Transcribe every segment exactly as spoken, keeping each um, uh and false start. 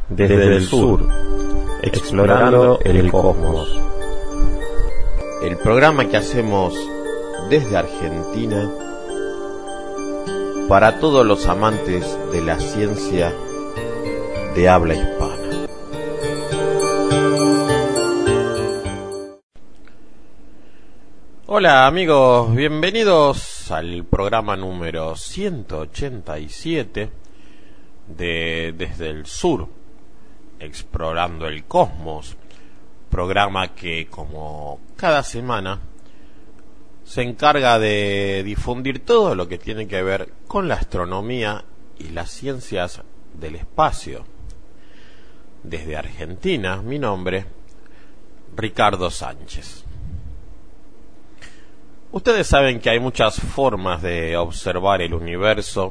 desde el sur, explorando el cosmos. El programa que hacemos desde Argentina para todos los amantes de la ciencia de habla hispana. Hola amigos, bienvenidos al programa número ciento ochenta y siete de Desde el Sur, explorando el cosmos, programa que como cada semana se encarga de difundir todo lo que tiene que ver con la astronomía y las ciencias del espacio. Desde Argentina, mi nombre, Ricardo Sánchez. Ustedes saben que hay muchas formas de observar el universo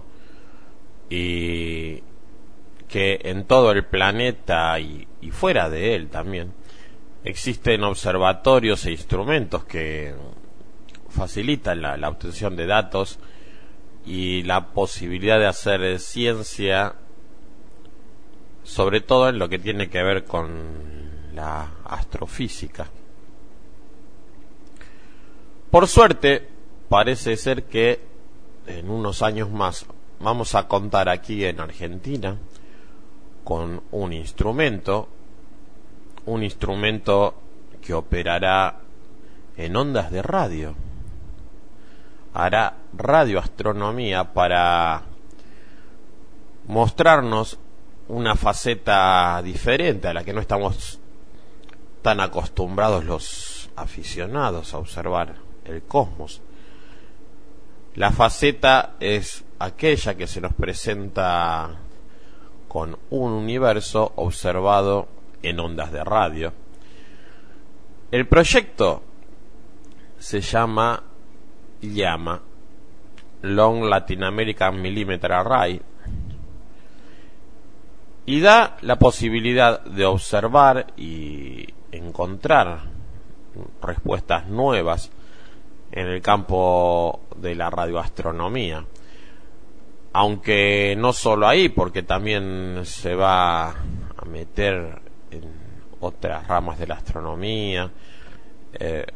y que en todo el planeta y, y fuera de él también existen observatorios e instrumentos que facilitan la, la obtención de datos y la posibilidad de hacer ciencia, sobre todo en lo que tiene que ver con la astrofísica. Por suerte, parece ser que en unos años más vamos a contar aquí en Argentina con un instrumento, un instrumento que operará en ondas de radio. Hará radioastronomía para mostrarnos una faceta diferente a la que no estamos tan acostumbrados los aficionados a observar el cosmos. La faceta es aquella que se nos presenta con un universo observado en ondas de radio. El proyecto se llama LLAMA, Long Latin American Millimeter Array, y da la posibilidad de observar y encontrar respuestas nuevas en el campo de la radioastronomía, aunque no solo ahí, porque también se va a meter en otras ramas de la astronomía. Eh,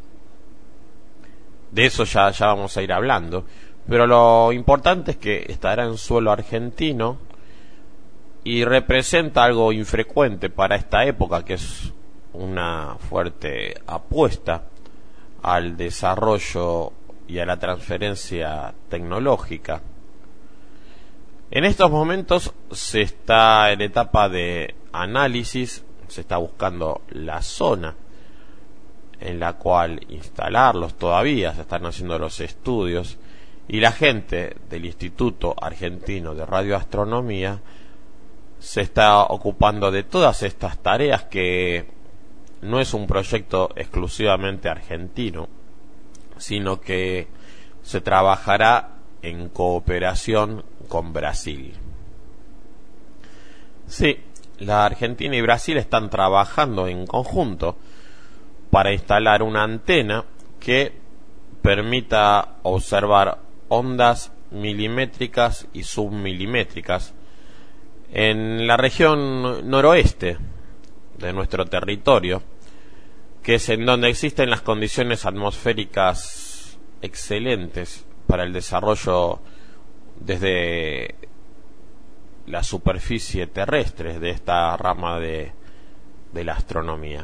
de eso ya, ya vamos a ir hablando, pero lo importante es que estará en suelo argentino y representa algo infrecuente para esta época, que es una fuerte apuesta al desarrollo y a la transferencia tecnológica. En estos momentos se está en etapa de análisis, se está buscando la zona en la cual instalarlos, todavía se están haciendo los estudios, y la gente del Instituto Argentino de Radioastronomía se está ocupando de todas estas tareas, que no es un proyecto exclusivamente argentino, sino que se trabajará en cooperación con Brasil. Sí, la Argentina y Brasil están trabajando en conjunto para instalar una antena que permita observar ondas milimétricas y submilimétricas en la región noroeste de nuestro territorio, que es en donde existen las condiciones atmosféricas excelentes para el desarrollo desde la superficie terrestre de esta rama de, de la astronomía.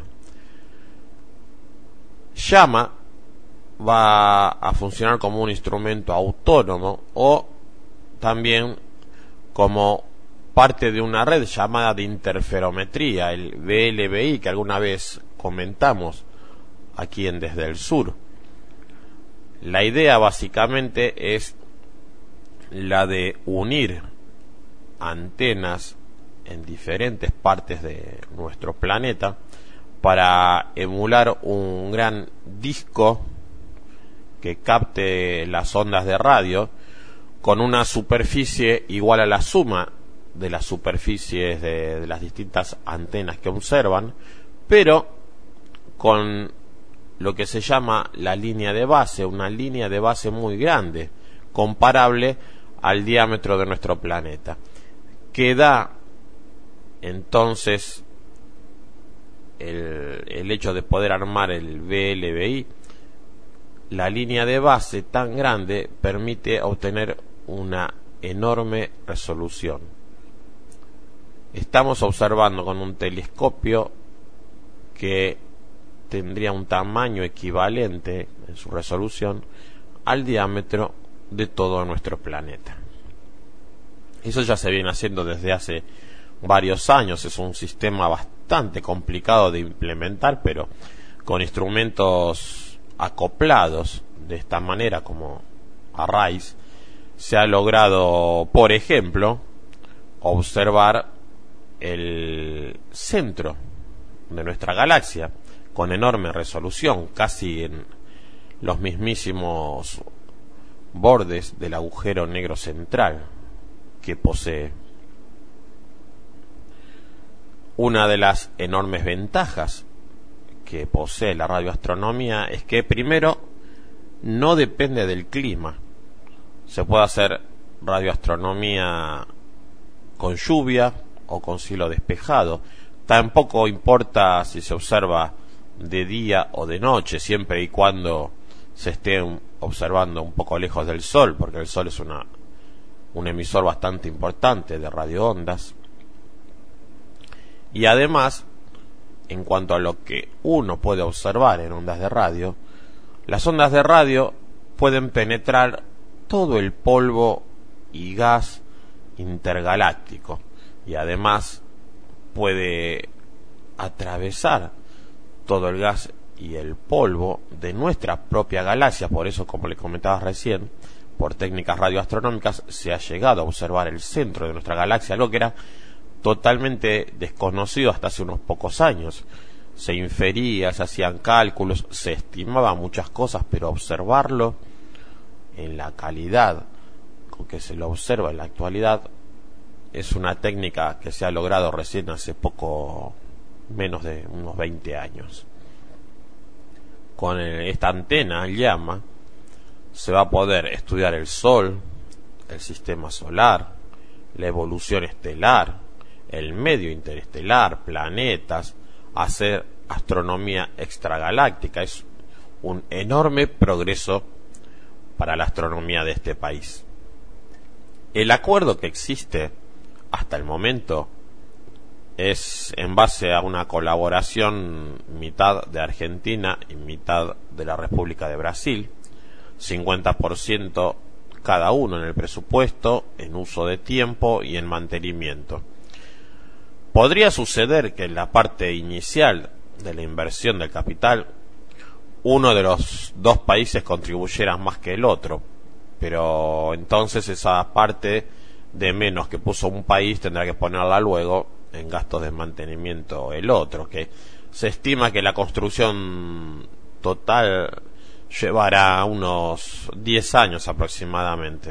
LLAMA va a funcionar como un instrumento autónomo o también como parte de una red llamada de interferometría, el V L B I, que alguna vez comentamos aquí en Desde el Sur. La idea básicamente es la de unir antenas en diferentes partes de nuestro planeta para emular un gran disco que capte las ondas de radio con una superficie igual a la suma de las superficies de, de las distintas antenas que observan, pero con lo que se llama la línea de base, una línea de base muy grande, comparable al diámetro de nuestro planeta, que da Entonces el, el hecho de poder armar el V L B I, la línea de base tan grande permite obtener una enorme resolución. Estamos observando con un telescopio que tendría un tamaño equivalente en su resolución al diámetro de todo nuestro planeta. Eso ya se viene haciendo desde hace varios años. Es un sistema bastante complicado de implementar, pero con instrumentos acoplados de esta manera, como arrays, se ha logrado, por ejemplo, observar el centro de nuestra galaxia con enorme resolución, casi en los mismísimos bordes del agujero negro central que posee. Una de las enormes ventajas que posee la radioastronomía es que, primero, no depende del clima. Se puede hacer radioastronomía con lluvia o con cielo despejado. Tampoco importa si se observa de día o de noche, siempre y cuando se esté observando un poco lejos del Sol, porque el Sol es una, un emisor bastante importante de radioondas. Y además, en cuanto a lo que uno puede observar en ondas de radio, las ondas de radio pueden penetrar todo el polvo y gas intergaláctico, y además puede atravesar todo el gas y el polvo de nuestra propia galaxia. Por eso, como le comentaba recién, por técnicas radioastronómicas se ha llegado a observar el centro de nuestra galaxia, algo que era totalmente desconocido hasta hace unos pocos años. Se infería, se hacían cálculos, se estimaban muchas cosas, pero observarlo en la calidad con que se lo observa en la actualidad es una técnica que se ha logrado recién hace poco, menos de unos veinte años. Con esta antena llama se va a poder estudiar el Sol, el sistema solar, la evolución estelar, el medio interestelar, planetas, hacer astronomía extragaláctica. Es un enorme progreso para la astronomía de este país. El acuerdo que existe hasta el momento es en base a una colaboración mitad de Argentina y mitad de la República de Brasil, cincuenta por ciento cada uno en el presupuesto, en uso de tiempo y en mantenimiento. Podría suceder que en la parte inicial de la inversión del capital uno de los dos países contribuyera más que el otro, pero entonces esa parte de menos que puso un país tendrá que ponerla luego en gastos de mantenimiento el otro, que se estima que la construcción total llevará unos diez años aproximadamente.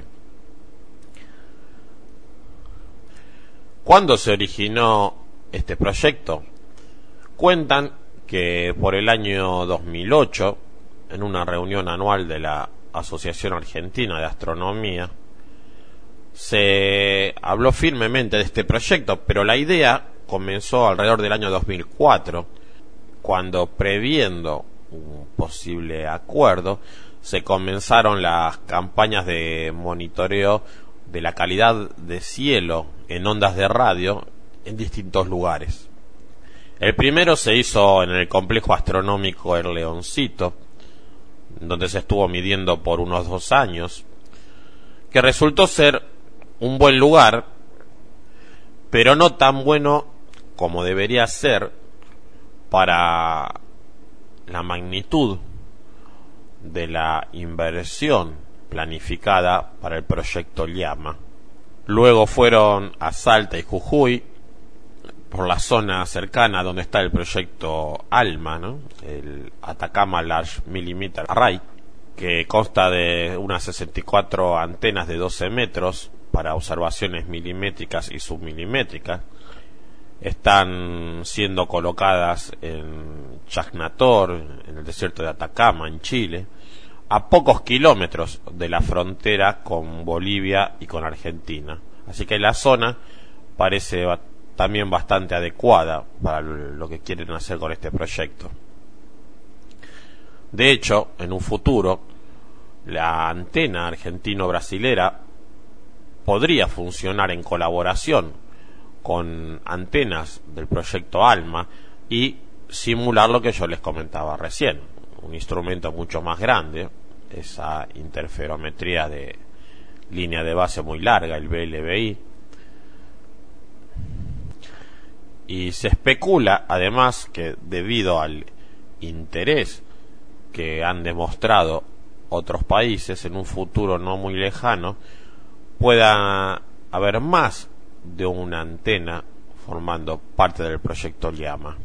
¿Cuándo se originó este proyecto? Cuentan que por el año dos mil ocho, en una reunión anual de la Asociación Argentina de Astronomía, se habló firmemente de este proyecto, pero la idea comenzó alrededor del año dos mil cuatro, cuando, previendo un posible acuerdo, se comenzaron las campañas de monitoreo de la calidad de cielo en ondas de radio en distintos lugares. El primero se hizo en el complejo astronómico El Leoncito, donde se estuvo midiendo por unos dos años, que resultó ser un buen lugar, pero no tan bueno como debería ser para la magnitud de la inversión planificada para el proyecto Llama. Luego fueron a Salta y Jujuy, por la zona cercana donde está el proyecto ALMA, ¿no? El Atacama Large Millimeter Array, que consta de unas sesenta y cuatro antenas de doce metros para observaciones milimétricas y submilimétricas. Están siendo colocadas en Chagnator, en el desierto de Atacama, en Chile, a pocos kilómetros de la frontera con Bolivia y con Argentina. Así que la zona parece también bastante adecuada para lo que quieren hacer con este proyecto. De hecho, en un futuro, la antena argentino-brasilera podría funcionar en colaboración con antenas del proyecto ALMA y simular lo que yo les comentaba recién, un instrumento mucho más grande, esa interferometría de línea de base muy larga, el B L B I. Y se especula además que debido al interés que han demostrado otros países, en un futuro no muy lejano pueda haber más de una antena formando parte del proyecto Llama.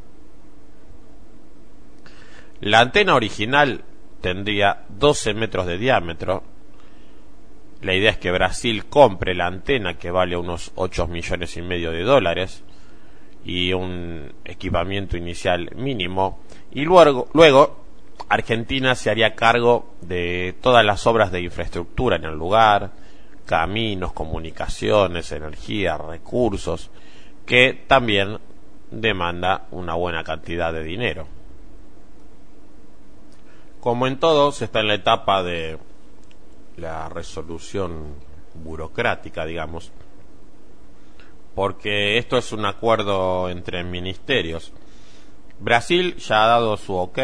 La antena original tendría doce metros de diámetro. La idea es que Brasil compre la antena, que vale unos ocho millones y medio de dólares, y un equipamiento inicial mínimo, y luego, luego Argentina se haría cargo de todas las obras de infraestructura en el lugar, caminos, comunicaciones, energía, recursos, que también demanda una buena cantidad de dinero. Como en todo, se está en la etapa de la resolución burocrática, digamos, porque esto es un acuerdo entre ministerios. Brasil ya ha dado su ok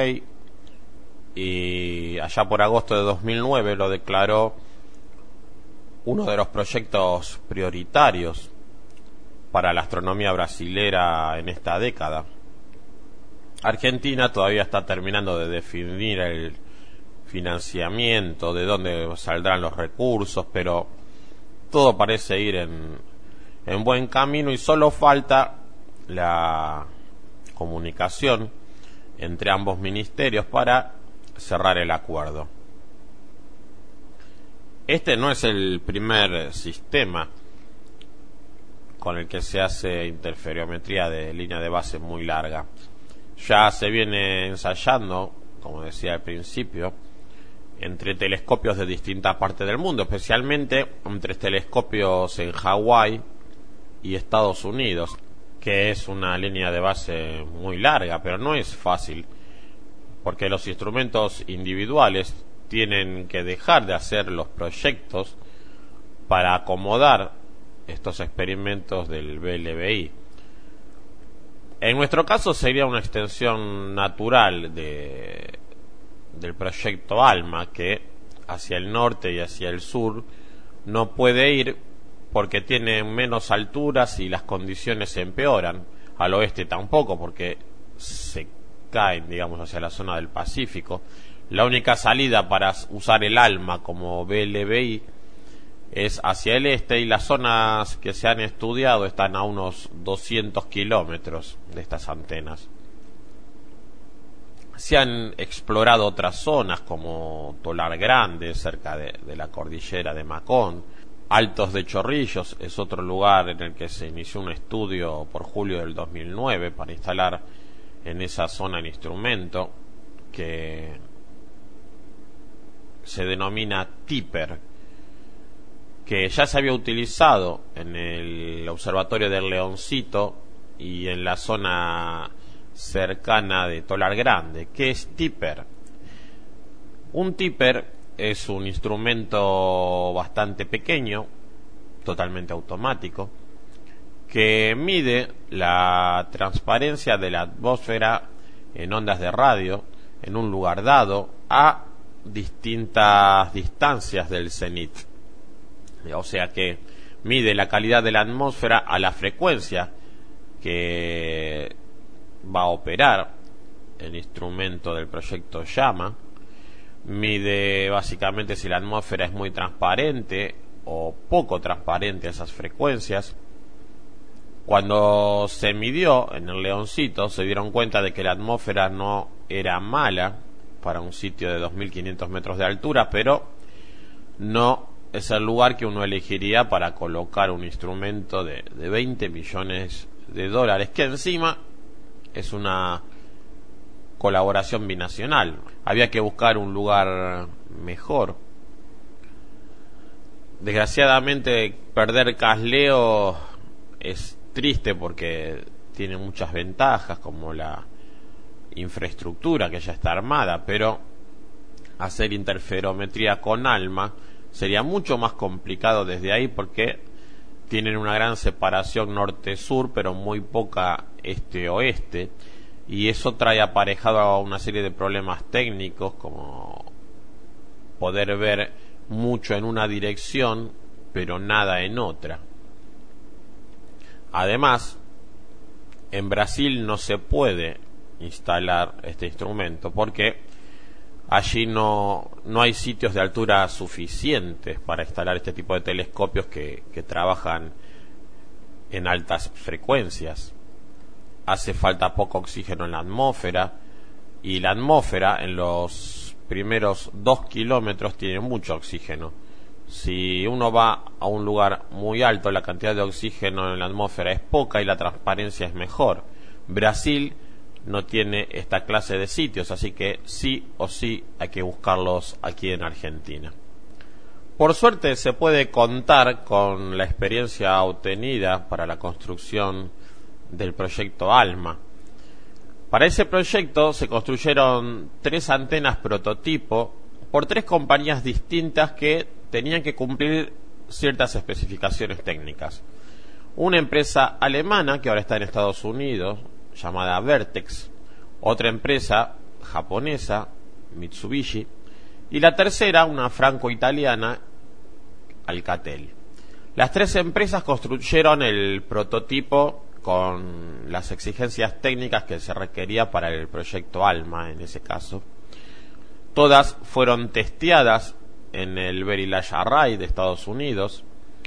y allá por agosto de dos mil nueve lo declaró uno de los proyectos prioritarios para la astronomía brasilera en esta década. Argentina todavía está terminando de definir el financiamiento, de dónde saldrán los recursos, pero todo parece ir en, en buen camino y solo falta la comunicación entre ambos ministerios para cerrar el acuerdo. Este no es el primer sistema con el que se hace interferometría de línea de base muy larga. Ya se viene ensayando, como decía al principio, entre telescopios de distintas partes del mundo, especialmente entre telescopios en Hawái y Estados Unidos, que es una línea de base muy larga, pero no es fácil, porque los instrumentos individuales tienen que dejar de hacer los proyectos para acomodar estos experimentos del B L B I. En nuestro caso sería una extensión natural de, del proyecto ALMA, que hacia el norte y hacia el sur no puede ir porque tiene menos alturas y las condiciones se empeoran. Al oeste tampoco, porque se caen, digamos, hacia la zona del Pacífico. La única salida para usar el ALMA como B L B I es hacia el este, y las zonas que se han estudiado están a unos doscientos kilómetros de estas antenas. Se han explorado otras zonas como Tolar Grande, cerca de, de la cordillera de Macón. Altos de Chorrillos es otro lugar en el que se inició un estudio por julio del dos mil nueve para instalar en esa zona el instrumento que se denomina TIPER, que ya se había utilizado en el observatorio del Leoncito y en la zona cercana de Tolar Grande. ¿Qué es TIPER? Un TIPER es un instrumento bastante pequeño, totalmente automático, que mide la transparencia de la atmósfera en ondas de radio en un lugar dado a distintas distancias del cenit. O sea que mide la calidad de la atmósfera a la frecuencia que va a operar el instrumento del proyecto Llama. Mide básicamente si la atmósfera es muy transparente o poco transparente a esas frecuencias. Cuando se midió en el Leoncito, se dieron cuenta de que la atmósfera no era mala para un sitio de dos mil quinientos metros de altura, pero no es el lugar que uno elegiría para colocar un instrumento de, de veinte millones de dólares, que encima es una colaboración binacional. Había que buscar un lugar mejor. Desgraciadamente, perder Casleo es triste porque tiene muchas ventajas como la infraestructura que ya está armada, pero hacer interferometría con ALMA sería mucho más complicado desde ahí porque tienen una gran separación norte-sur pero muy poca este-oeste, y eso trae aparejado a una serie de problemas técnicos como poder ver mucho en una dirección pero nada en otra. Además, en Brasil no se puede instalar este instrumento porque allí no, no hay sitios de altura suficientes para instalar este tipo de telescopios que, que trabajan en altas frecuencias. Hace falta poco oxígeno en la atmósfera, y la atmósfera en los primeros dos kilómetros tiene mucho oxígeno. Si uno va a un lugar muy alto, la cantidad de oxígeno en la atmósfera es poca y la transparencia es mejor. Brasil no tiene esta clase de sitios, así que sí o sí hay que buscarlos aquí en Argentina. Por suerte se puede contar con la experiencia obtenida para la construcción del proyecto ALMA. Para ese proyecto se construyeron tres antenas prototipo por tres compañías distintas que tenían que cumplir ciertas especificaciones técnicas. Una empresa alemana que ahora está en Estados Unidos, llamada Vertex, otra empresa japonesa, Mitsubishi, y la tercera, una franco-italiana, Alcatel. Las tres empresas construyeron el prototipo con las exigencias técnicas que se requería para el proyecto ALMA en ese caso. Todas fueron testeadas en el Berlitz Array de Estados Unidos,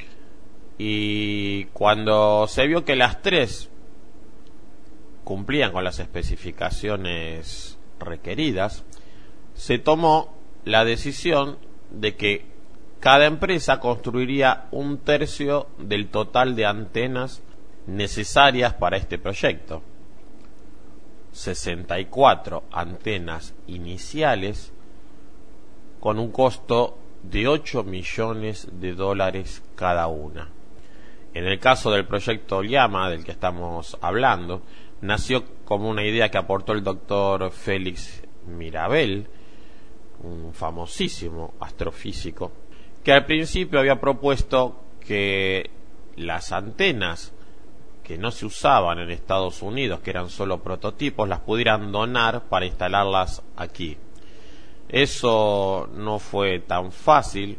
y cuando se vio que las tres cumplían con las especificaciones requeridas, se tomó la decisión de que cada empresa construiría un tercio del total de antenas necesarias para este proyecto. sesenta y cuatro antenas iniciales con un costo de ocho millones de dólares cada una. En el caso del proyecto Llama, del que estamos hablando, nació como una idea que aportó el doctor Félix Mirabel, un famosísimo astrofísico, que al principio había propuesto que las antenas que no se usaban en Estados Unidos, que eran solo prototipos, las pudieran donar para instalarlas aquí. Eso no fue tan fácil.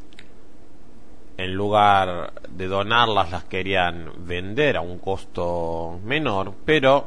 En lugar de donarlas, las querían vender a un costo menor, pero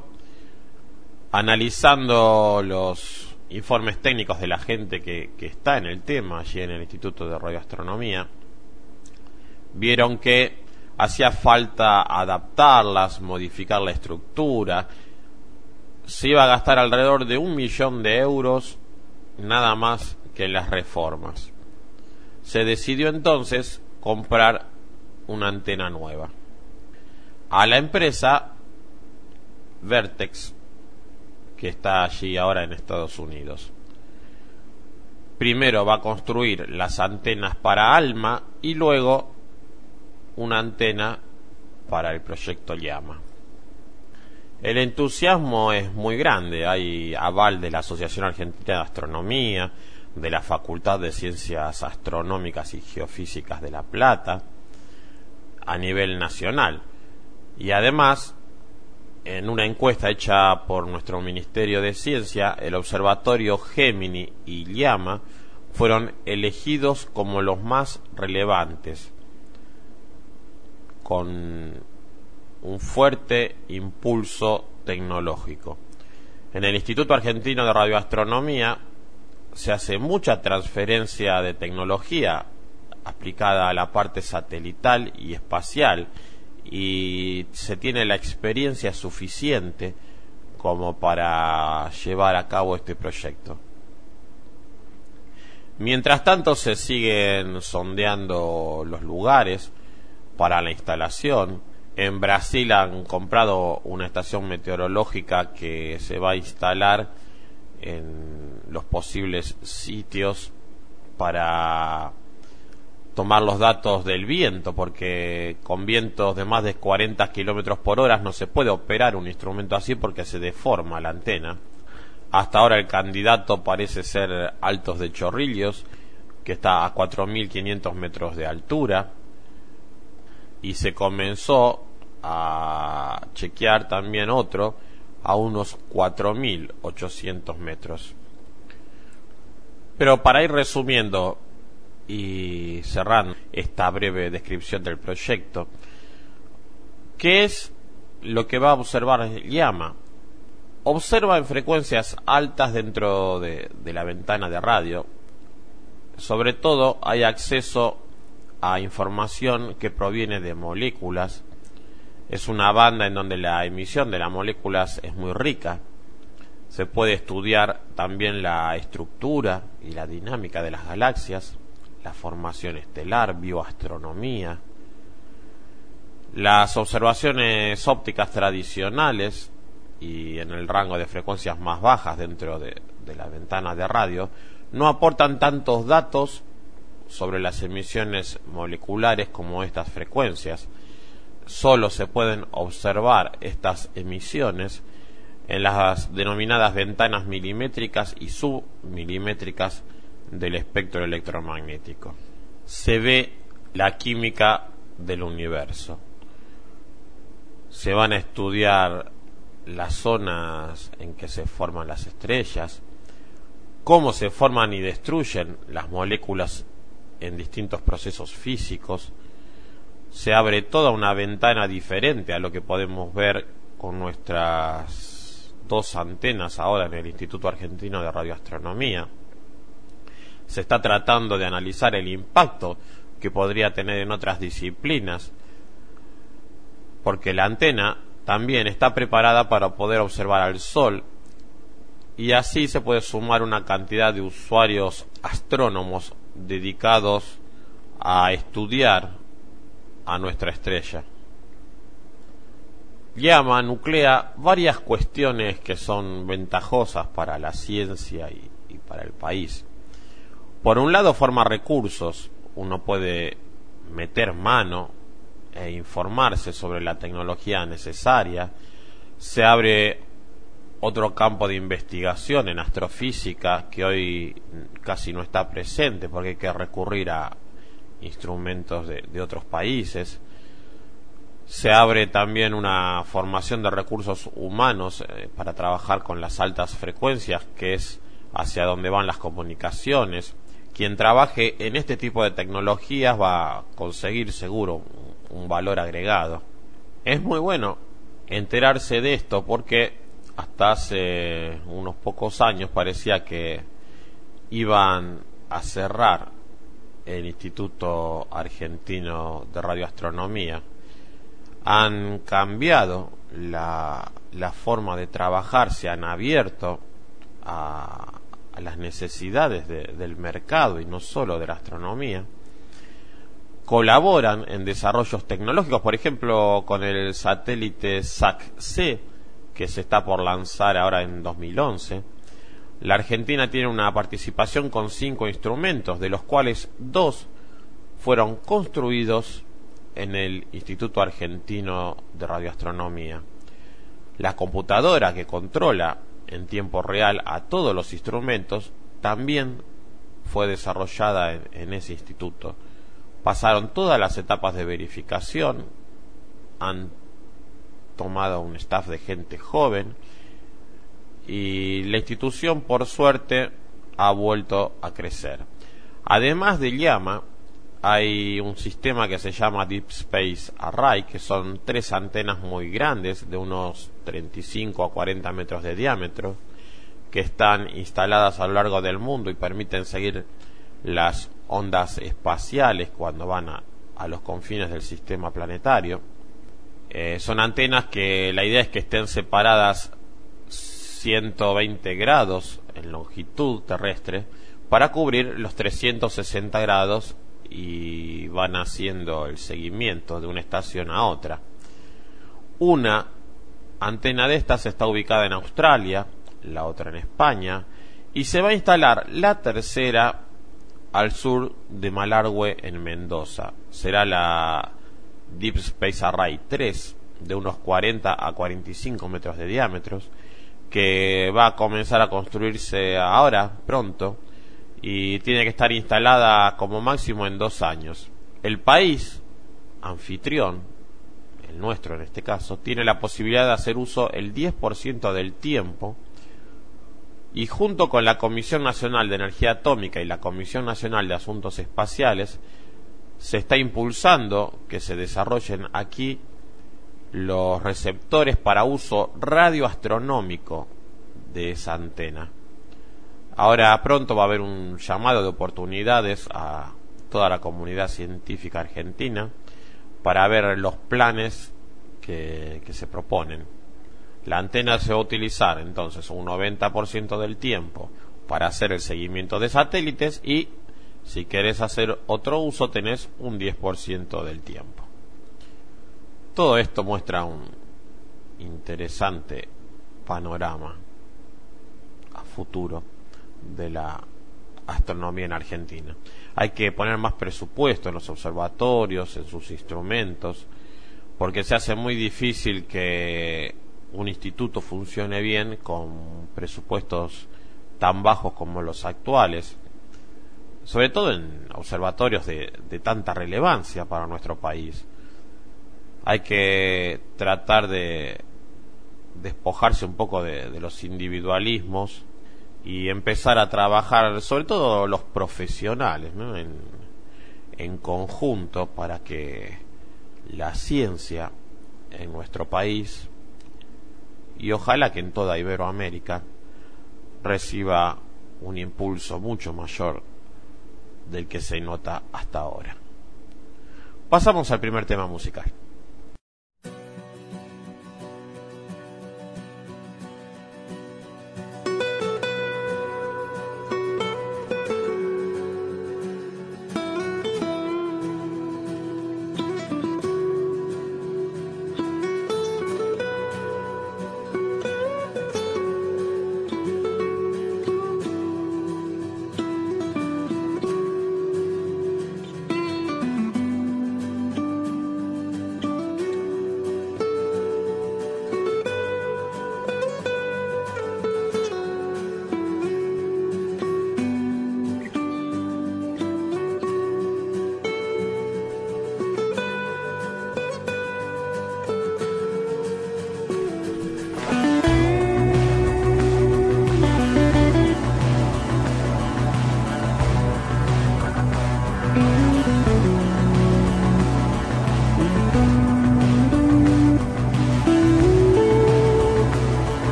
analizando los informes técnicos de la gente que, que está en el tema allí en el Instituto de Radioastronomía, vieron que hacía falta adaptarlas, modificar la estructura. Se iba a gastar alrededor de un millón de euros nada más que en las reformas. Se decidió entonces comprar una antena nueva. A la empresa Vertex, que está allí ahora en Estados Unidos. Primero va a construir las antenas para ALMA y luego una antena para el proyecto Llama. El entusiasmo es muy grande. Hay aval de la Asociación Argentina de Astronomía, de la Facultad de Ciencias Astronómicas y Geofísicas de La Plata, a nivel nacional. Y además, en una encuesta hecha por nuestro Ministerio de Ciencia, el Observatorio Gemini y Llama fueron elegidos como los más relevantes, con un fuerte impulso tecnológico. En el Instituto Argentino de Radioastronomía se hace mucha transferencia de tecnología aplicada a la parte satelital y espacial, y se tiene la experiencia suficiente como para llevar a cabo este proyecto. Mientras tanto, se siguen sondeando los lugares para la instalación. En Brasil han comprado una estación meteorológica que se va a instalar en los posibles sitios para tomar los datos del viento, porque con vientos de más de cuarenta kilómetros por hora no se puede operar un instrumento así porque se deforma la antena. Hasta ahora el candidato parece ser Altos de Chorrillos, que está a cuatro mil quinientos metros de altura, y se comenzó a chequear también otro a unos cuatro mil ochocientos metros. Pero para ir resumiendo y cerrando esta breve descripción del proyecto, ¿qué es lo que va a observar Llama? Observa en frecuencias altas dentro de, de la ventana de radio. Sobre todo hay acceso a información que proviene de moléculas. Es una banda en donde la emisión de las moléculas es muy rica. Se puede estudiar también la estructura y la dinámica de las galaxias, la formación estelar, bioastronomía. Las observaciones ópticas tradicionales y en el rango de frecuencias más bajas dentro de, de la ventana de radio no aportan tantos datos sobre las emisiones moleculares como estas frecuencias. Solo se pueden observar estas emisiones en las denominadas ventanas milimétricas y submilimétricas del espectro electromagnético. Se ve la química del universo. Se van a estudiar las zonas en que se forman las estrellas, cómo se forman y destruyen las moléculas en distintos procesos físicos. Se abre toda una ventana diferente a lo que podemos ver con nuestras dos antenas ahora en el Instituto Argentino de Radioastronomía. Se está tratando de analizar el impacto que podría tener en otras disciplinas, porque la antena también está preparada para poder observar al Sol, y así se puede sumar una cantidad de usuarios astrónomos dedicados a estudiar a nuestra estrella. Llama nuclea varias cuestiones que son ventajosas para la ciencia y, y para el país. Por un lado, forma recursos. Uno puede meter mano e informarse sobre la tecnología necesaria. Se abre otro campo de investigación en astrofísica que hoy casi no está presente porque hay que recurrir a instrumentos de, de otros países. Se abre también una formación de recursos humanos eh, para trabajar con las altas frecuencias, que es hacia donde van las comunicaciones. Quien trabaje en este tipo de tecnologías va a conseguir seguro un, un valor agregado. Es muy bueno enterarse de esto porque hasta hace unos pocos años parecía que iban a cerrar el Instituto Argentino de Radioastronomía. Han cambiado la, la forma de trabajar, se han abierto a, a las necesidades de, del mercado y no solo de la astronomía. Colaboran en desarrollos tecnológicos, por ejemplo, con el satélite S A C-C, que se está por lanzar ahora en dos mil once. La Argentina tiene una participación con cinco instrumentos, de los cuales dos fueron construidos en el Instituto Argentino de Radioastronomía. La computadora que controla en tiempo real a todos los instrumentos también fue desarrollada en, en ese instituto. Pasaron todas las etapas de verificación, han tomado un staff de gente joven y la institución, por suerte, ha vuelto a crecer. Además de Llama, hay un sistema que se llama Deep Space Array, que son tres antenas muy grandes de unos treinta y cinco a cuarenta metros de diámetro, que están instaladas a lo largo del mundo y permiten seguir las ondas espaciales cuando van a, a los confines del sistema planetario. Eh, son antenas que la idea es que estén separadas ciento veinte grados en longitud terrestre para cubrir los trescientos sesenta grados y van haciendo el seguimiento de una estación a otra. Una antena de estas está ubicada en Australia, la otra en España, y se va a instalar la tercera al sur de Malargüe en Mendoza. Será la Deep Space Array tres, de unos cuarenta a cuarenta y cinco metros de diámetro, que va a comenzar a construirse ahora, pronto, y tiene que estar instalada como máximo en dos años. El país anfitrión, el nuestro en este caso, tiene la posibilidad de hacer uso el diez por ciento del tiempo, y junto con la Comisión Nacional de Energía Atómica y la Comisión Nacional de Asuntos Espaciales se está impulsando que se desarrollen aquí los receptores para uso radioastronómico de esa antena. Ahora pronto va a haber un llamado de oportunidades a toda la comunidad científica argentina para ver los planes que, que se proponen. La antena se va a utilizar entonces un noventa por ciento del tiempo para hacer el seguimiento de satélites, y si querés hacer otro uso tenés un diez por ciento del tiempo. Todo esto muestra un interesante panorama a futuro de la astronomía en Argentina. Hay que poner más presupuesto en los observatorios, en sus instrumentos, porque se hace muy difícil que un instituto funcione bien con presupuestos tan bajos como los actuales, sobre todo en observatorios de, de tanta relevancia para nuestro país. Hay que tratar de despojarse un poco de, de los individualismos y empezar a trabajar, sobre todo los profesionales, ¿no? en, en conjunto, para que la ciencia en nuestro país, y ojalá que en toda Iberoamérica, reciba un impulso mucho mayor del que se nota hasta ahora. Pasamos al primer tema musical.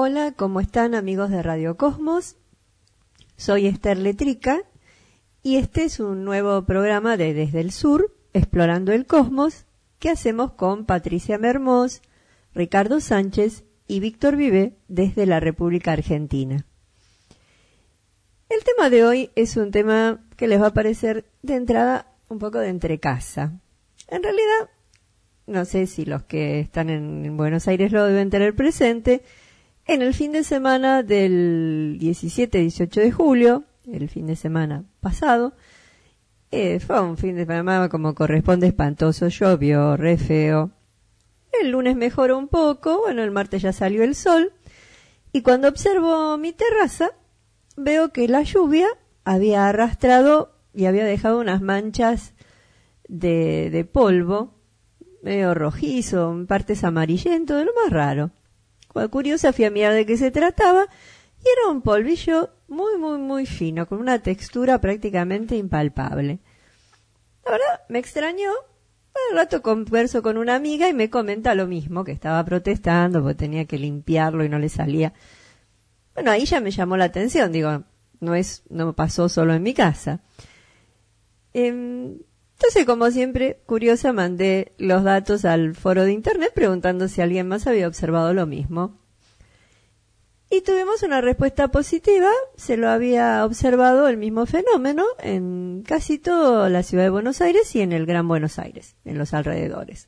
hola, ¿cómo están amigos de Radio Cosmos? Soy Esther Letrica y este es un nuevo programa de Desde el Sur, Explorando el Cosmos, que hacemos con Patricia Mermós, Ricardo Sánchez y Víctor Vive desde la República Argentina. El tema de hoy es un tema que les va a parecer de entrada un poco de entrecasa. En realidad, no sé si los que están en Buenos Aires lo deben tener presente. En el fin de semana del diecisiete a dieciocho de julio, el fin de semana pasado, eh, fue un fin de semana como corresponde espantoso, llovió, re feo. El lunes mejoró un poco, bueno, el martes ya salió el sol, y cuando observo mi terraza, veo que la lluvia había arrastrado y había dejado unas manchas de, de polvo, medio rojizo, en partes amarillento, de lo más raro. Cuando curiosa fui a mirar de qué se trataba, y era un polvillo muy, muy, muy fino, con una textura prácticamente impalpable. La verdad, me extrañó. Al rato converso con una amiga y me comenta lo mismo, que estaba protestando porque tenía que limpiarlo y no le salía. Bueno, ahí ya me llamó la atención, digo, no es, no pasó solo en mi casa. Eh, Entonces, como siempre, curiosa, mandé los datos al foro de internet preguntando si alguien más había observado lo mismo. Y tuvimos una respuesta positiva, se lo había observado el mismo fenómeno en casi toda la ciudad de Buenos Aires y en el Gran Buenos Aires, en los alrededores.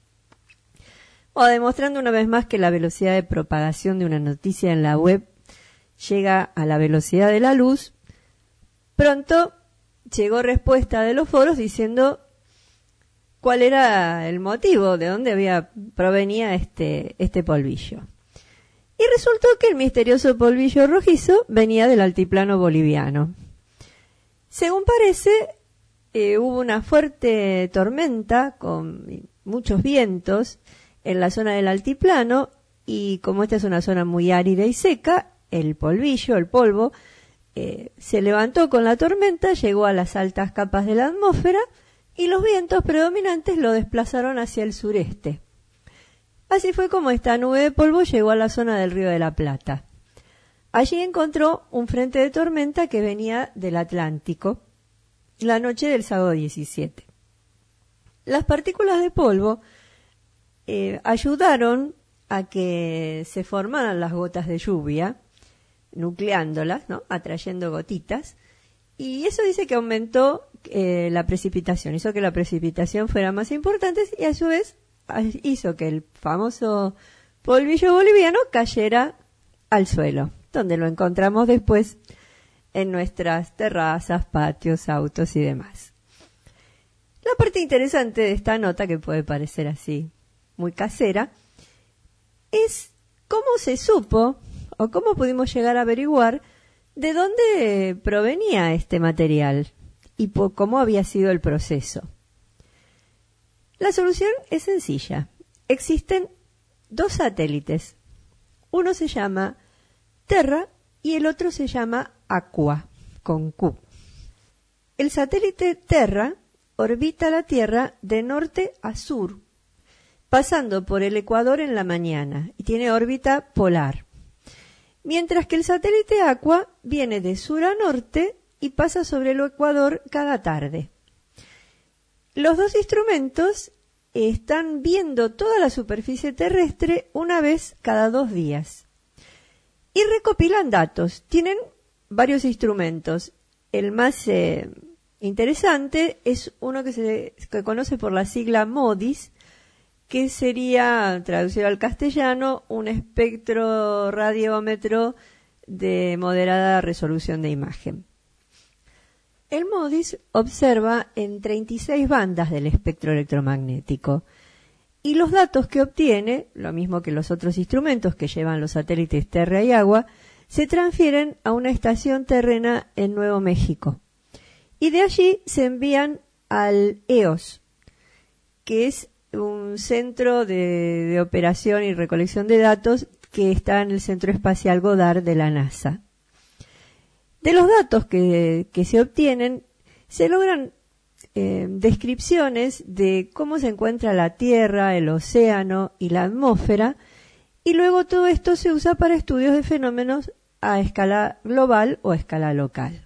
O demostrando una vez más que la velocidad de propagación de una noticia en la web llega a la velocidad de la luz, pronto llegó respuesta de los foros diciendo cuál era el motivo, de dónde había provenía este, este polvillo. Y resultó que el misterioso polvillo rojizo venía del altiplano boliviano. Según parece, eh, hubo una fuerte tormenta con muchos vientos en la zona del altiplano, y como esta es una zona muy árida y seca, el polvillo, el polvo, eh, se levantó con la tormenta, llegó a las altas capas de la atmósfera, y los vientos predominantes lo desplazaron hacia el sureste. Así fue como esta nube de polvo llegó a la zona del Río de la Plata. Allí encontró un frente de tormenta que venía del Atlántico la noche del sábado diecisiete. Las partículas de polvo eh, ayudaron a que se formaran las gotas de lluvia, nucleándolas, ¿no? Atrayendo gotitas, y eso dice que aumentó eh, la precipitación, hizo que la precipitación fuera más importante y a su vez hizo que el famoso polvillo boliviano cayera al suelo, donde lo encontramos después en nuestras terrazas, patios, autos y demás. La parte interesante de esta nota, que puede parecer así muy casera, es cómo se supo o cómo pudimos llegar a averiguar de dónde provenía este material y por cómo había sido el proceso. La solución es sencilla. Existen dos satélites. Uno se llama Terra y el otro se llama Aqua, con Q. El satélite Terra orbita la Tierra de norte a sur, pasando por el ecuador en la mañana y tiene órbita polar. Mientras que el satélite Aqua viene de sur a norte y pasa sobre el ecuador cada tarde. Los dos instrumentos están viendo toda la superficie terrestre una vez cada dos días y recopilan datos. Tienen varios instrumentos. El más eh, interesante es uno que se que conoce por la sigla MODIS, que sería, traducido al castellano, un espectro radiómetro de moderada resolución de imagen. El MODIS observa en treinta y seis bandas del espectro electromagnético y los datos que obtiene, lo mismo que los otros instrumentos que llevan los satélites Terra y Agua, se transfieren a una estación terrena en Nuevo México y de allí se envían al E O S, que es un centro de, de operación y recolección de datos que está en el Centro Espacial Goddard de la NASA. De los datos que, que se obtienen, se logran eh, descripciones de cómo se encuentra la Tierra, el océano y la atmósfera, y luego todo esto se usa para estudios de fenómenos a escala global o a escala local.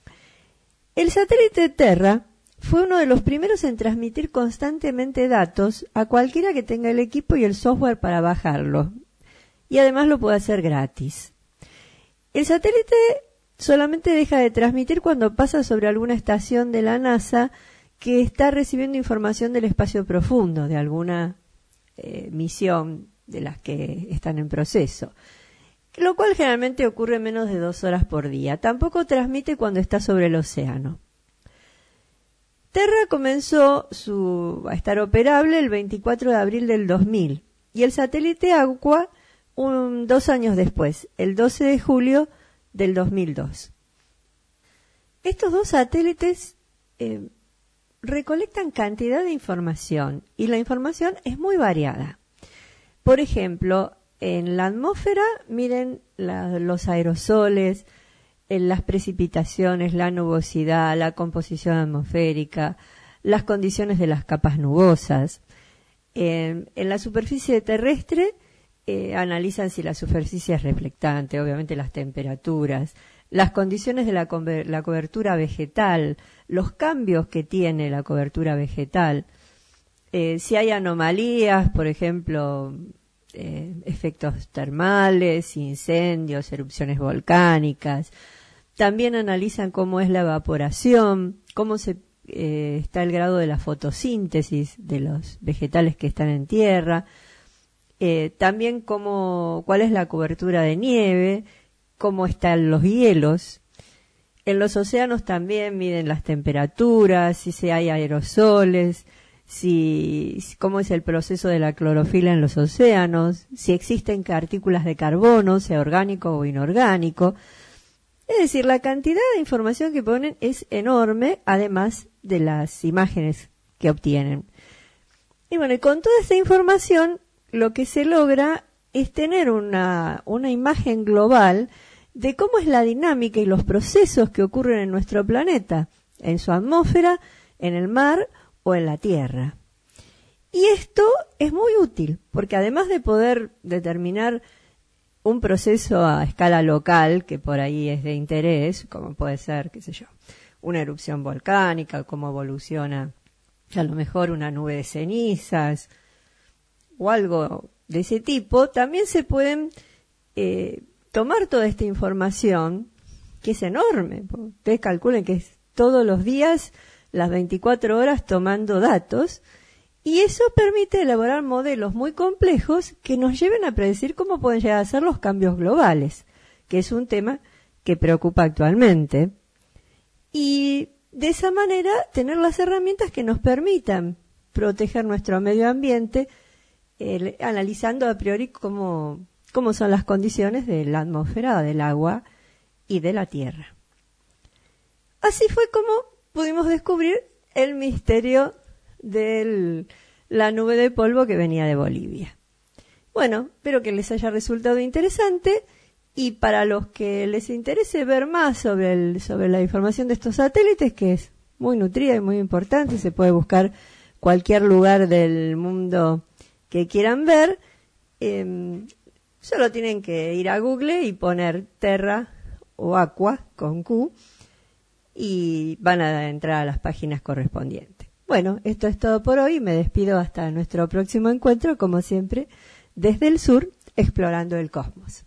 El satélite Terra fue uno de los primeros en transmitir constantemente datos a cualquiera que tenga el equipo y el software para bajarlo, y además lo puede hacer gratis. El satélite solamente deja de transmitir cuando pasa sobre alguna estación de la NASA que está recibiendo información del espacio profundo, de alguna eh, misión de las que están en proceso, lo cual generalmente ocurre menos de dos horas por día. Tampoco transmite cuando está sobre el océano. Terra comenzó su, a estar operable el veinticuatro de abril del dos mil y el satélite Aqua un, dos años después, el doce de julio del dos mil dos. Estos dos satélites eh, recolectan cantidad de información y la información es muy variada. Por ejemplo, en la atmósfera miren la, los aerosoles, en las precipitaciones, la nubosidad, la composición atmosférica, las condiciones de las capas nubosas. Eh, en la superficie terrestre eh, analizan si la superficie es reflectante, obviamente las temperaturas, las condiciones de la, la cobertura vegetal, los cambios que tiene la cobertura vegetal, eh, si hay anomalías, por ejemplo, eh, efectos termales, incendios, erupciones volcánicas. También analizan cómo es la evaporación, cómo se, eh, está el grado de la fotosíntesis de los vegetales que están en tierra, eh, también cómo, cuál es la cobertura de nieve, cómo están los hielos. En los océanos también miden las temperaturas, si hay aerosoles, si, cómo es el proceso de la clorofila en los océanos, si existen partículas de carbono, sea orgánico o inorgánico. Es decir, la cantidad de información que ponen es enorme, además de las imágenes que obtienen. Y bueno, y con toda esta información, lo que se logra es tener una, una imagen global de cómo es la dinámica y los procesos que ocurren en nuestro planeta, en su atmósfera, en el mar o en la Tierra. Y esto es muy útil, porque además de poder determinar un proceso a escala local, que por ahí es de interés, como puede ser, qué sé yo, una erupción volcánica, cómo evoluciona a lo mejor una nube de cenizas, o algo de ese tipo, también se pueden eh, tomar toda esta información, que es enorme. Ustedes calculen que es todos los días, las veinticuatro horas tomando datos, y eso permite elaborar modelos muy complejos que nos lleven a predecir cómo pueden llegar a ser los cambios globales, que es un tema que preocupa actualmente. Y de esa manera tener las herramientas que nos permitan proteger nuestro medio ambiente, eh, analizando a priori cómo, cómo son las condiciones de la atmósfera, del agua y de la tierra. Así fue como pudimos descubrir el misterio de la nube de polvo que venía de Bolivia. Bueno, espero que les haya resultado interesante, y para los que les interese ver más sobre, el, sobre la información de estos satélites, que es muy nutrida y muy importante, se puede buscar cualquier lugar del mundo que quieran ver, eh, solo tienen que ir a Google y poner Terra o Aqua con Q y van a entrar a las páginas correspondientes. Bueno, esto es todo por hoy. Me despido hasta nuestro próximo encuentro, como siempre, desde el sur, explorando el cosmos.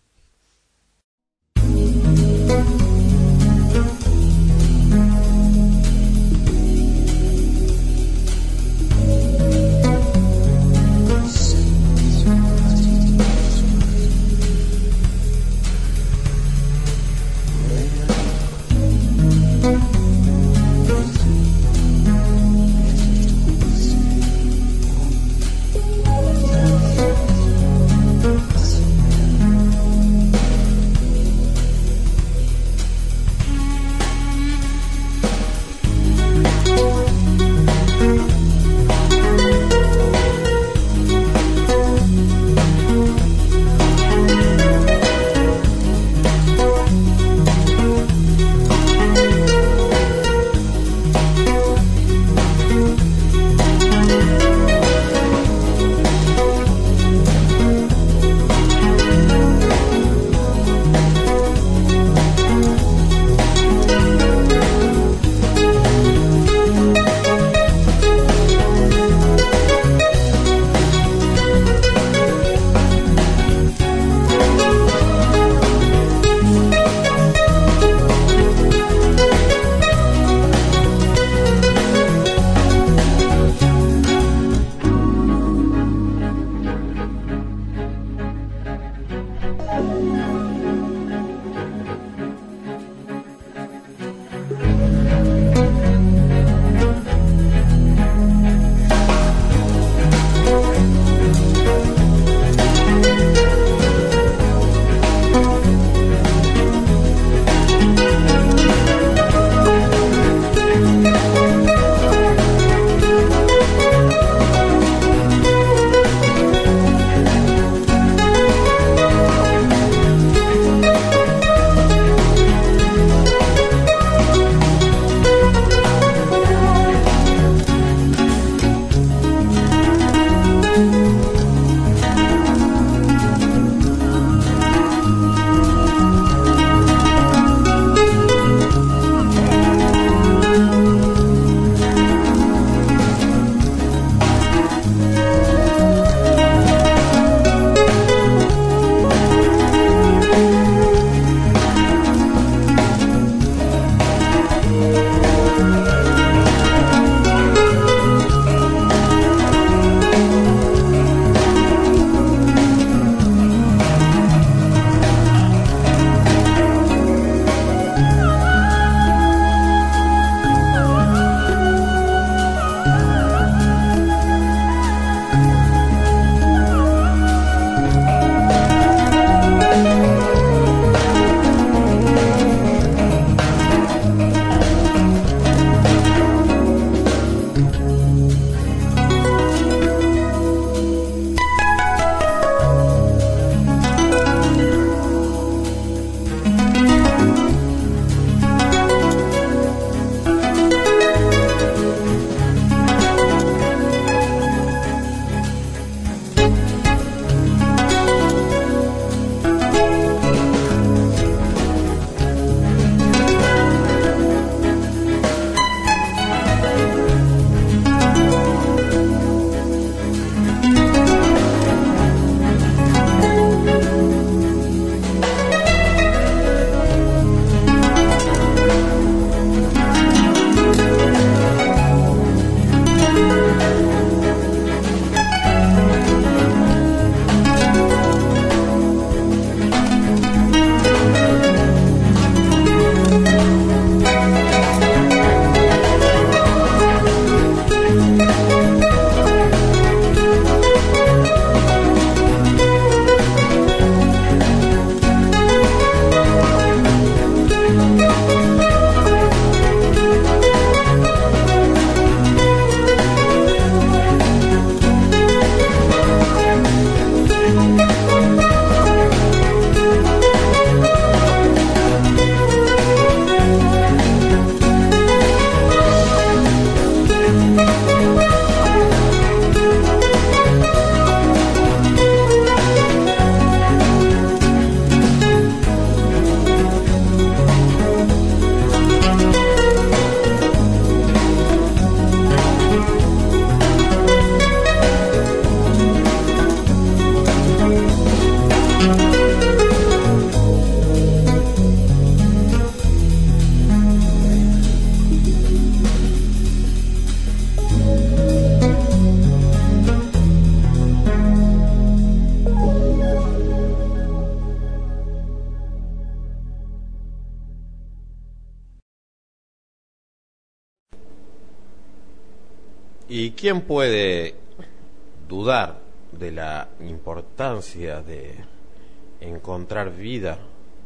¿Y quién puede dudar de la importancia de encontrar vida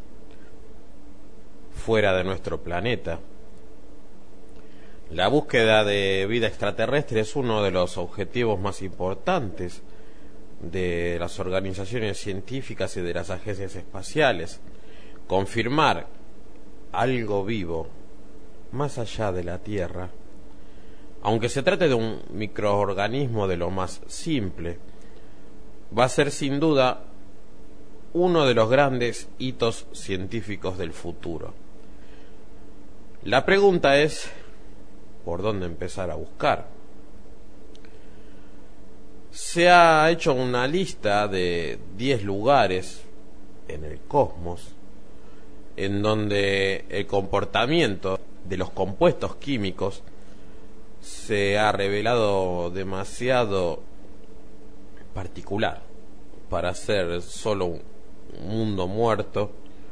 fuera de nuestro planeta? La búsqueda de vida extraterrestre es uno de los objetivos más importantes de las organizaciones científicas y de las agencias espaciales. Confirmar algo vivo más allá de la Tierra, aunque se trate de un microorganismo de lo más simple, va a ser sin duda uno de los grandes hitos científicos del futuro. La pregunta es, ¿por dónde empezar a buscar? Se ha hecho una lista de diez lugares en el cosmos en donde el comportamiento de los compuestos químicos se ha revelado demasiado particular para ser solo un mundo muerto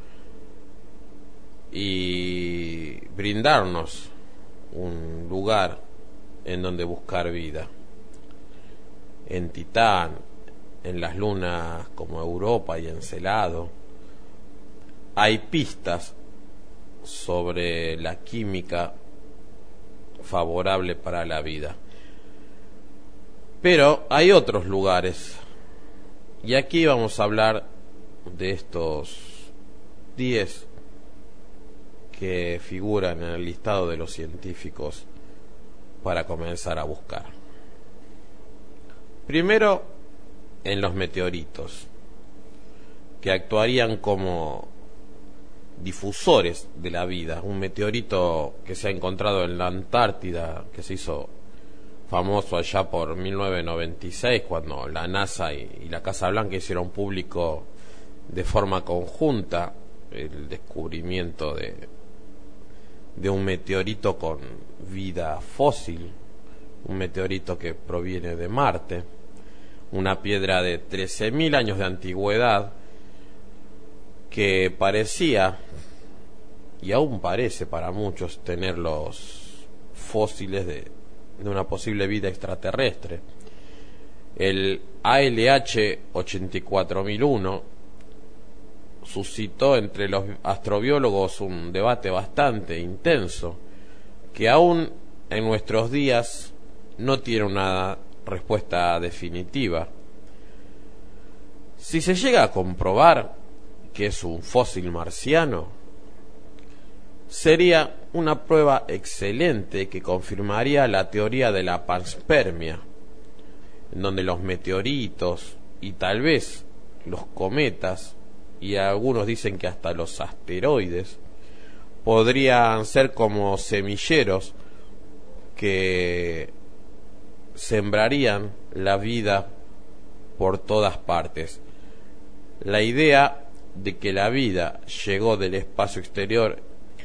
y brindarnos un lugar en donde buscar vida. En Titán, en las lunas como Europa y Encelado, hay pistas sobre la química favorable para la vida. Pero hay otros lugares, y aquí vamos a hablar de estos diez que figuran en el listado de los científicos para comenzar a buscar. Primero, en los meteoritos, que actuarían como difusores de la vida. Un meteorito que se ha encontrado en la Antártida, que se hizo famoso allá por mil novecientos noventa y seis, cuando la NASA y, y la Casa Blanca hicieron público de forma conjunta el descubrimiento de, de un meteorito con vida fósil, un meteorito que proviene de Marte, una piedra de trece mil años de antigüedad que parecía, y aún parece para muchos, tener los fósiles de, de una posible vida extraterrestre. El A L H ochenta y cuatro mil uno suscitó entre los astrobiólogos un debate bastante intenso, que aún en nuestros días no tiene una respuesta definitiva. Si se llega a comprobar que es un fósil marciano, sería una prueba excelente que confirmaría la teoría de la panspermia, en donde los meteoritos y tal vez los cometas, y algunos dicen que hasta los asteroides, podrían ser como semilleros que sembrarían la vida por todas partes. La idea de que la vida llegó del espacio exterior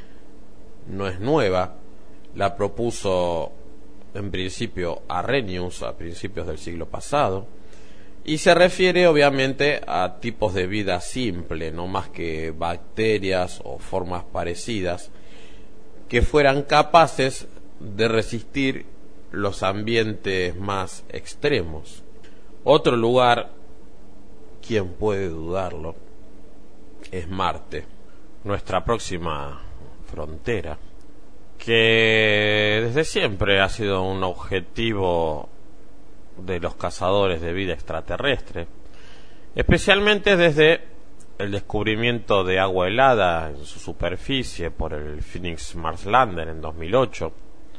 no es nueva, la propuso en principio Arrhenius a principios del siglo pasado, y se refiere obviamente a tipos de vida simple, no más que bacterias o formas parecidas que fueran capaces de resistir los ambientes más extremos. Otro lugar, ¿quién puede dudarlo?, es Marte, nuestra próxima frontera, que desde siempre ha sido un objetivo de los cazadores de vida extraterrestre, especialmente desde el descubrimiento de agua helada en su superficie por el Phoenix Mars Lander en dos mil ocho.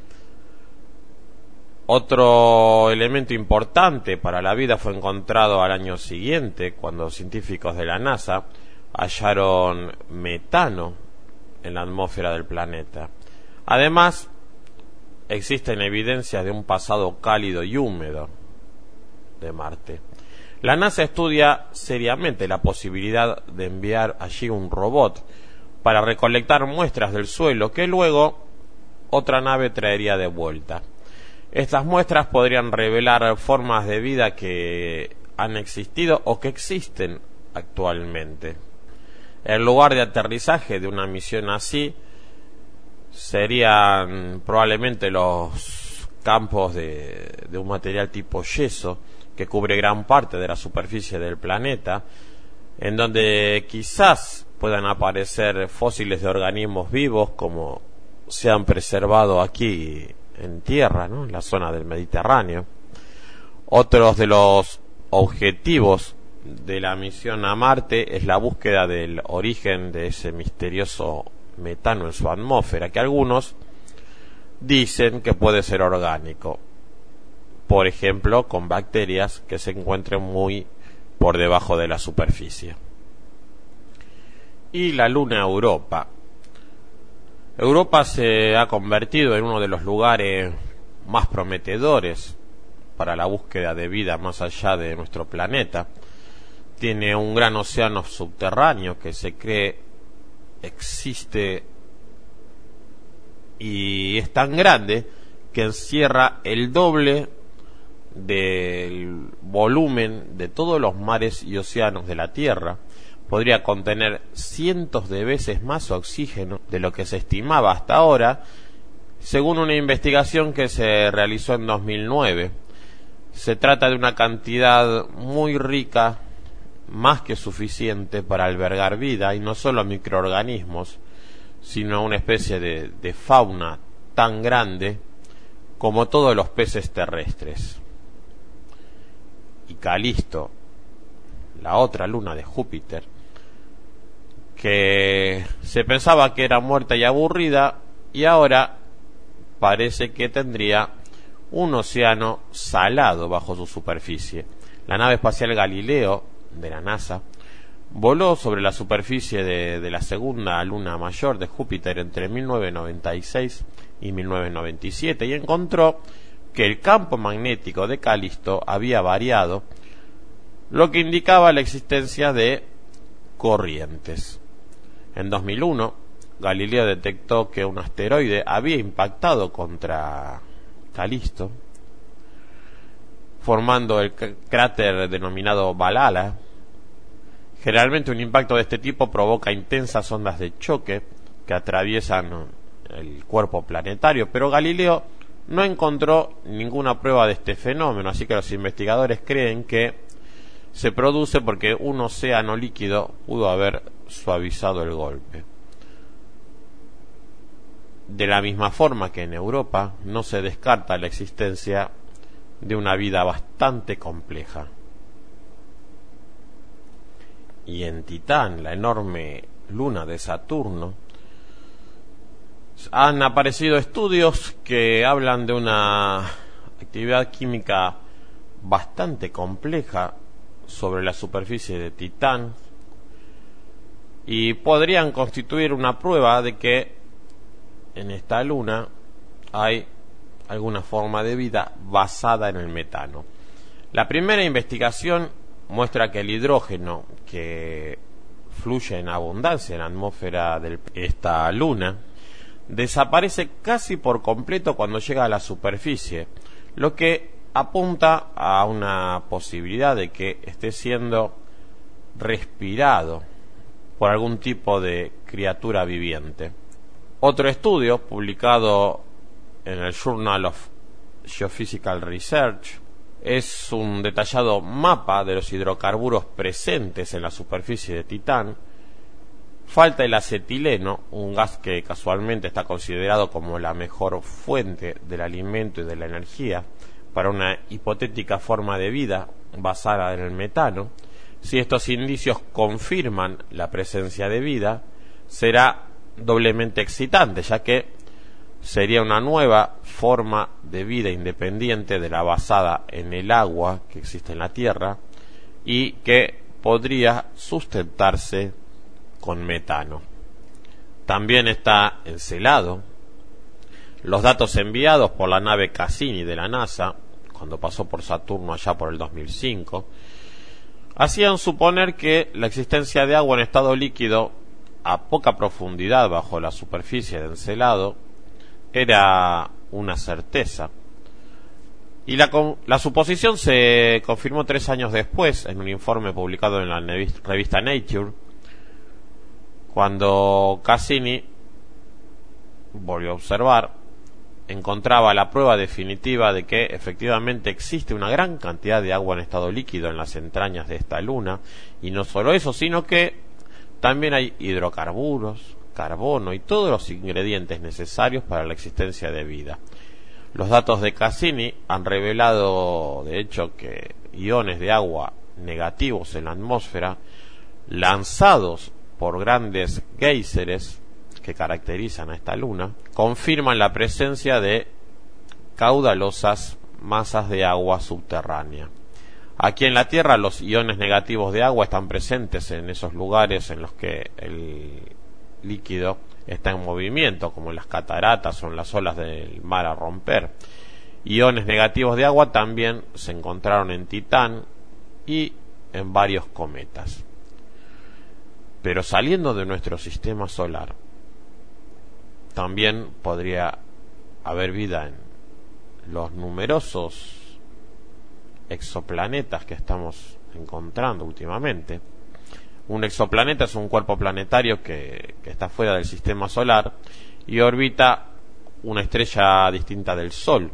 Otro elemento importante para la vida fue encontrado al año siguiente, cuando científicos de la NASA hallaron metano en la atmósfera del planeta. Además, existen evidencias de un pasado cálido y húmedo de Marte. La NASA estudia seriamente la posibilidad de enviar allí un robot para recolectar muestras del suelo que luego otra nave traería de vuelta. Estas muestras podrían revelar formas de vida que han existido o que existen actualmente. El lugar de aterrizaje de una misión así serían probablemente los campos de, de un material tipo yeso que cubre gran parte de la superficie del planeta, en donde quizás puedan aparecer fósiles de organismos vivos como se han preservado aquí en tierra, ¿no?, en la zona del Mediterráneo. Otros de los objetivos de la misión a Marte es la búsqueda del origen de ese misterioso metano en su atmósfera, que algunos dicen que puede ser orgánico, por ejemplo con bacterias que se encuentren muy por debajo de la superficie. Y la luna Europa. Europa se ha convertido en uno de los lugares más prometedores para la búsqueda de vida más allá de nuestro planeta. Tiene un gran océano subterráneo que se cree existe y es tan grande que encierra el doble del volumen de todos los mares y océanos de la Tierra. Podría contener cientos de veces más oxígeno de lo que se estimaba hasta ahora, según una investigación que se realizó en dos mil nueve. Se trata de una cantidad muy rica, más que suficiente para albergar vida, y no solo microorganismos, sino una especie de, de fauna tan grande como todos los peces terrestres. Y Calisto, la otra luna de Júpiter, que se pensaba que era muerta y aburrida, y ahora parece que tendría un océano salado bajo su superficie. La nave espacial Galileo de la NASA voló sobre la superficie de, de la segunda luna mayor de Júpiter entre mil novecientos noventa y seis y mil novecientos noventa y siete y encontró que el campo magnético de Calisto había variado, lo que indicaba la existencia de corrientes. En dos mil uno, Galileo detectó que un asteroide había impactado contra Calisto, formando el cráter denominado Valhalla. Generalmente un impacto de este tipo provoca intensas ondas de choque que atraviesan el cuerpo planetario, pero Galileo no encontró ninguna prueba de este fenómeno, así que los investigadores creen que se produce porque un océano líquido pudo haber suavizado el golpe. De la misma forma que en Europa no se descarta la existencia de una vida bastante compleja. Y en Titán, la enorme luna de Saturno, han aparecido estudios que hablan de una actividad química bastante compleja sobre la superficie de Titán y podrían constituir una prueba de que en esta luna hay alguna forma de vida basada en el metano. La primera investigación muestra que el hidrógeno que fluye en abundancia en la atmósfera de esta luna desaparece casi por completo cuando llega a la superficie, lo que apunta a una posibilidad de que esté siendo respirado por algún tipo de criatura viviente. Otro estudio publicado en el Journal of Geophysical Research es un detallado mapa de los hidrocarburos presentes en la superficie de Titán. Falta el acetileno, un gas que casualmente está considerado como la mejor fuente del alimento y de la energía para una hipotética forma de vida basada en el metano. Si estos indicios confirman la presencia de vida, será doblemente excitante, ya que sería una nueva forma de vida independiente de la basada en el agua que existe en la Tierra y que podría sustentarse con metano. También está Encelado. Los datos enviados por la nave Cassini de la NASA, cuando pasó por Saturno allá por el dos mil cinco, hacían suponer que la existencia de agua en estado líquido a poca profundidad bajo la superficie de Encelado era una certeza. Y la, la suposición se confirmó tres años después en un informe publicado en la revista Nature, cuando Cassini volvió a observar encontraba la prueba definitiva de que efectivamente existe una gran cantidad de agua en estado líquido en las entrañas de esta luna, y no solo eso, sino que también hay hidrocarburos, carbono y todos los ingredientes necesarios para la existencia de vida. Los datos de Cassini han revelado, de hecho, que iones de agua negativos en la atmósfera, lanzados por grandes géiseres que caracterizan a esta luna, confirman la presencia de caudalosas masas de agua subterránea. Aquí en la Tierra los iones negativos de agua están presentes en esos lugares en los que el líquido está en movimiento, como en las cataratas o en las olas del mar a romper. Iones negativos de agua también se encontraron en Titán y en varios cometas. Pero saliendo de nuestro sistema solar, también podría haber vida en los numerosos exoplanetas que estamos encontrando últimamente. Un exoplaneta es un cuerpo planetario que, que está fuera del sistema solar y orbita una estrella distinta del Sol.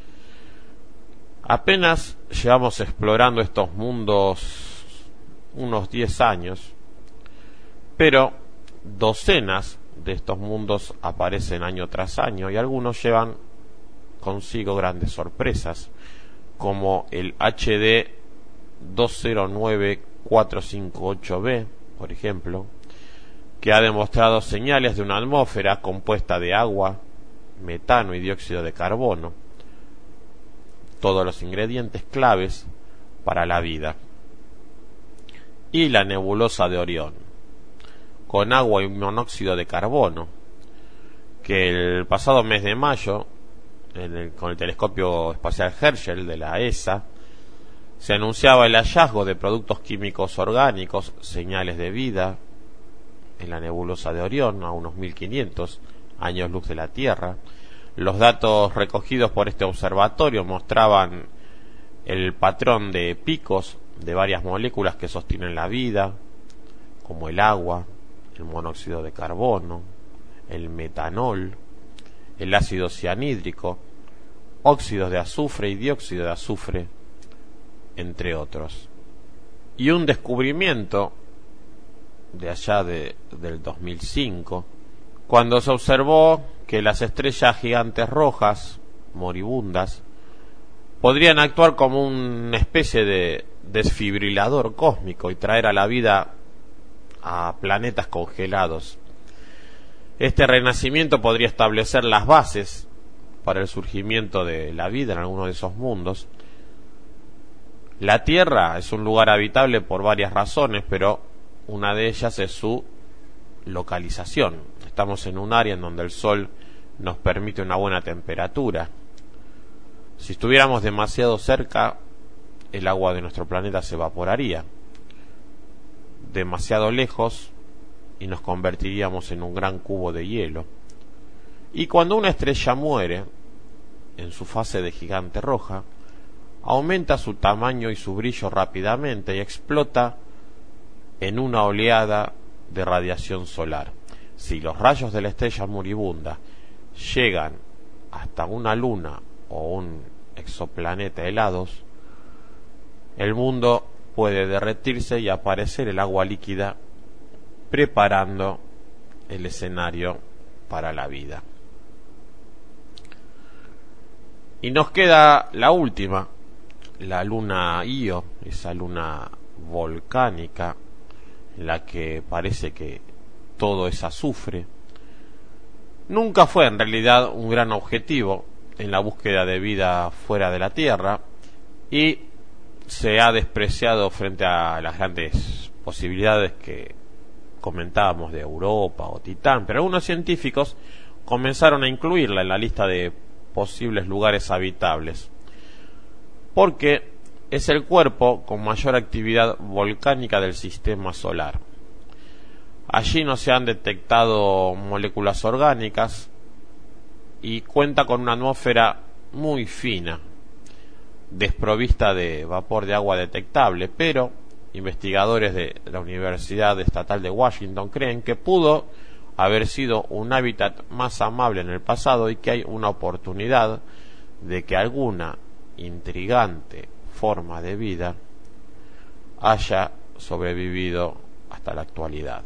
Apenas llevamos explorando estos mundos unos diez años, pero docenas de estos mundos aparecen año tras año y algunos llevan consigo grandes sorpresas, como el H D dos cero nueve cuatro cinco ocho b, por ejemplo, que ha demostrado señales de una atmósfera compuesta de agua, metano y dióxido de carbono, todos los ingredientes claves para la vida. Y la nebulosa de Orión, con agua y monóxido de carbono, que el pasado mes de mayo, en el, con el telescopio espacial Herschel de la E S A, se anunciaba el hallazgo de productos químicos orgánicos, señales de vida, en la nebulosa de Orión, a unos mil quinientos años luz de la Tierra. Los datos recogidos por este observatorio mostraban el patrón de picos de varias moléculas que sostienen la vida, como el agua, el monóxido de carbono, el metanol, el ácido cianhídrico, óxidos de azufre y dióxido de azufre, entre otros. Y un descubrimiento de allá de, del dos mil cinco, cuando se observó que las estrellas gigantes rojas, moribundas, podrían actuar como una especie de desfibrilador cósmico y traer a la vida a planetas congelados. Este renacimiento podría establecer las bases para el surgimiento de la vida en alguno de esos mundos. La Tierra es un lugar habitable por varias razones, pero una de ellas es su localización. Estamos en un área en donde el Sol nos permite una buena temperatura. Si estuviéramos demasiado cerca, el agua de nuestro planeta se evaporaría. Demasiado lejos y nos convertiríamos en un gran cubo de hielo. Y cuando una estrella muere, en su fase de gigante roja, aumenta su tamaño y su brillo rápidamente y explota en una oleada de radiación solar. Si los rayos de la estrella moribunda llegan hasta una luna o un exoplaneta helados, el mundo puede derretirse y aparecer el agua líquida, preparando el escenario para la vida. Y nos queda la última, la luna Io, esa luna volcánica en la que parece que todo es azufre. Nunca fue en realidad un gran objetivo en la búsqueda de vida fuera de la Tierra y se ha despreciado frente a las grandes posibilidades que comentábamos de Europa o Titán, pero algunos científicos comenzaron a incluirla en la lista de posibles lugares habitables, porque es el cuerpo con mayor actividad volcánica del sistema solar. Allí no se han detectado moléculas orgánicas y cuenta con una atmósfera muy fina, desprovista de vapor de agua detectable, pero investigadores de la Universidad Estatal de Washington creen que pudo haber sido un hábitat más amable en el pasado y que hay una oportunidad de que alguna intrigante forma de vida haya sobrevivido hasta la actualidad.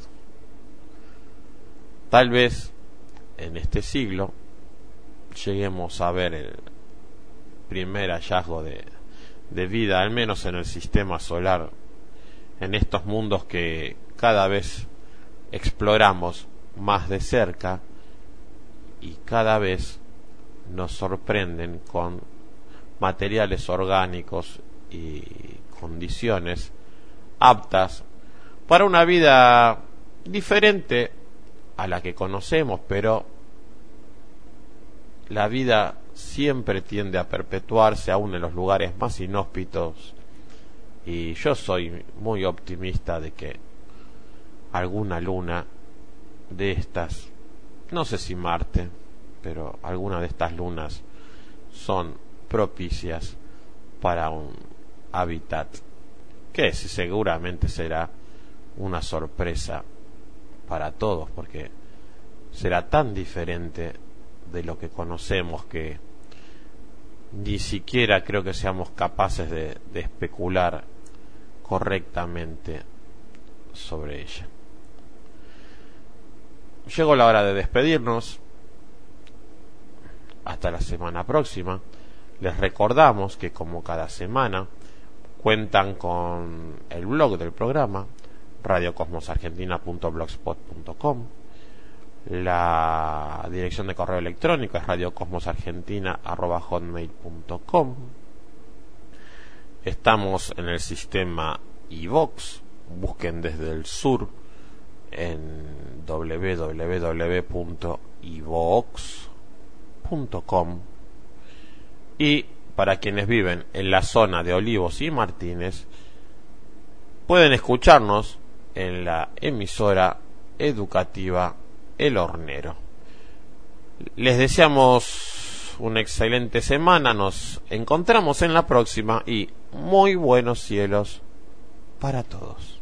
Tal vez en este siglo lleguemos a ver el primer hallazgo de, de vida, al menos en el sistema solar, en estos mundos que cada vez exploramos más de cerca y cada vez nos sorprenden con materiales orgánicos y condiciones aptas para una vida diferente a la que conocemos, pero la vida siempre tiende a perpetuarse aún en los lugares más inhóspitos, y yo soy muy optimista de que alguna luna de estas, no sé si Marte, pero alguna de estas lunas son propicias para un hábitat que seguramente será una sorpresa para todos, porque será tan diferente de lo que conocemos que ni siquiera creo que seamos capaces de, de especular correctamente sobre ella. Llegó la hora de despedirnos. Hasta la semana próxima. Les recordamos que, como cada semana, cuentan con el blog del programa, radio cosmos argentina punto blogspot punto com. La dirección de correo electrónico es radio cosmos argentina arroba hotmail punto com. Estamos en el sistema iVoox. Busquen Desde el Sur en doble u doble u doble u punto iVoox punto com. Y para quienes viven en la zona de Olivos y Martínez, pueden escucharnos en la emisora educativa El Hornero. Les deseamos una excelente semana. Nos encontramos en la próxima y muy buenos cielos para todos.